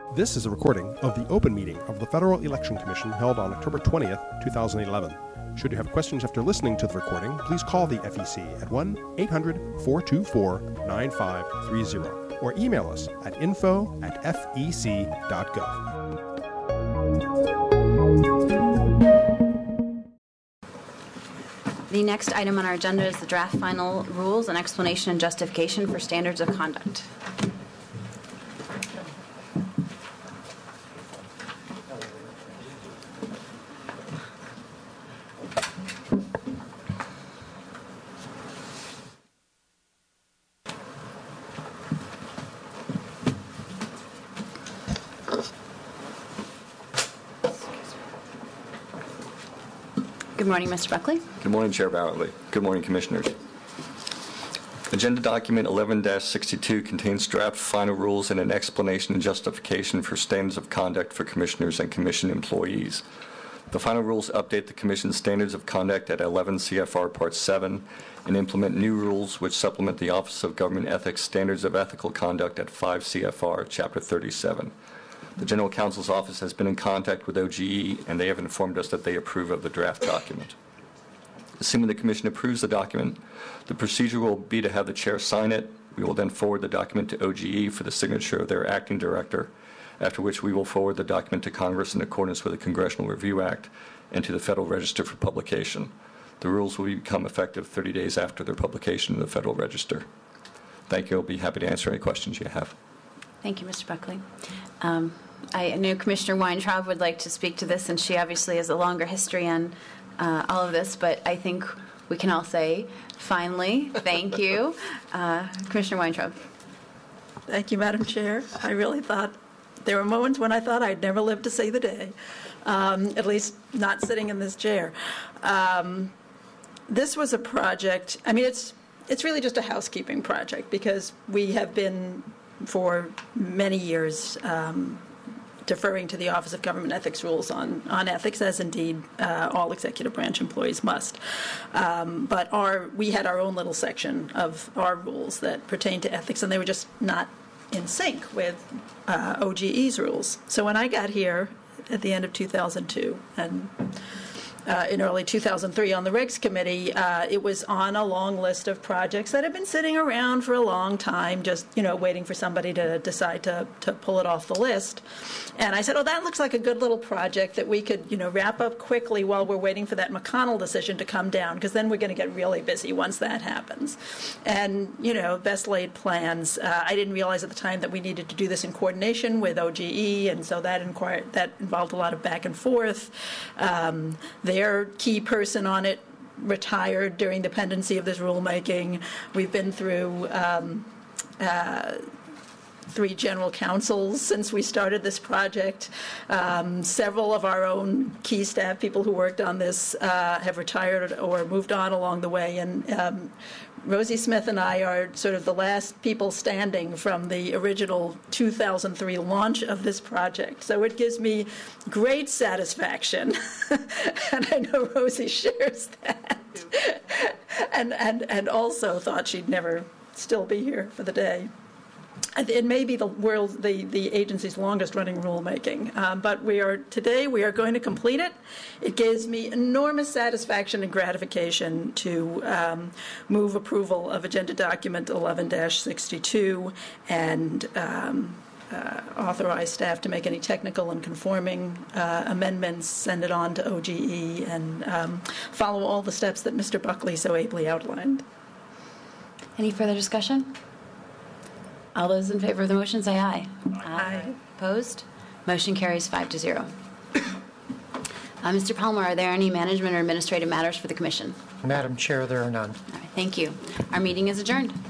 This is a recording of the open meeting of the Federal Election Commission held on October 20th, 2011. Should you have questions after listening to the recording, please call the FEC at 1-800-424-9530 or email us at info@fec.gov. The next item on our agenda is the draft final rules and explanation and justification for standards of conduct. Good morning, Mr. Buckley. Good morning, Chair Ballard. Good morning, Commissioners. Agenda document 11-62 contains draft final rules and an explanation and justification for standards of conduct for Commissioners and Commission employees. The final rules update the Commission's standards of conduct at 11 CFR Part 7 and implement new rules which supplement the Office of Government Ethics Standards of Ethical Conduct at 5 CFR Chapter 37. The General Counsel's Office has been in contact with OGE, and they have informed us that they approve of the draft document. Assuming the Commission approves the document, the procedure will be to have the Chair sign it. We will then forward the document to OGE for the signature of their acting director, after which we will forward the document to Congress in accordance with the Congressional Review Act and to the Federal Register for publication. The rules will become effective 30 days after their publication in the Federal Register. Thank you. I'll be happy to answer any questions you have. Thank you, Mr. Buckley. I know Commissioner Weintraub would like to speak to this, and she obviously has a longer history on all of this, but I think we can all say, finally, thank you. Commissioner Weintraub. Thank you, Madam Chair. I really thought there were moments when I thought I'd never live to see the day, at least not sitting in this chair. This was a project, I mean, it's really just a housekeeping project because we have been for many years deferring to the Office of Government Ethics rules on ethics, as indeed all executive branch employees must. But we had our own little section of our rules that pertain to ethics, and they were just not in sync with OGE's rules. So when I got here at the end of 2002 and in early 2003 on the Regs Committee, it was on a long list of projects that had been sitting around for a long time, just, waiting for somebody to decide to pull it off the list. And I said, oh, that looks like a good little project that we could, wrap up quickly while we're waiting for that McConnell decision to come down, because then we're going to get really busy once that happens. And, best laid plans. I didn't realize at the time that we needed to do this in coordination with OGE, and so that involved a lot of back and forth. Their key person on it retired during the pendency of this rulemaking. We've been through 3 general counsels since we started this project. Several of our own key staff people who worked on this have retired or moved on along the way, and Rosie Smith and I are sort of the last people standing from the original 2003 launch of this project. So it gives me great satisfaction, and I know Rosie shares that, and also thought she'd never still be here for the day. It may be the agency's longest running rulemaking, but today we are going to complete it. It gives me enormous satisfaction and gratification to move approval of Agenda Document 11-62 and authorize staff to make any technical and conforming amendments, send it on to OGE, and follow all the steps that Mr. Buckley so ably outlined. Any further discussion? All those in favor of the motion say aye. Aye. Opposed? Motion carries 5-0. Mr. Palmer, are there any management or administrative matters for the Commission? Madam Chair, there are none. All right, thank you. Our meeting is adjourned.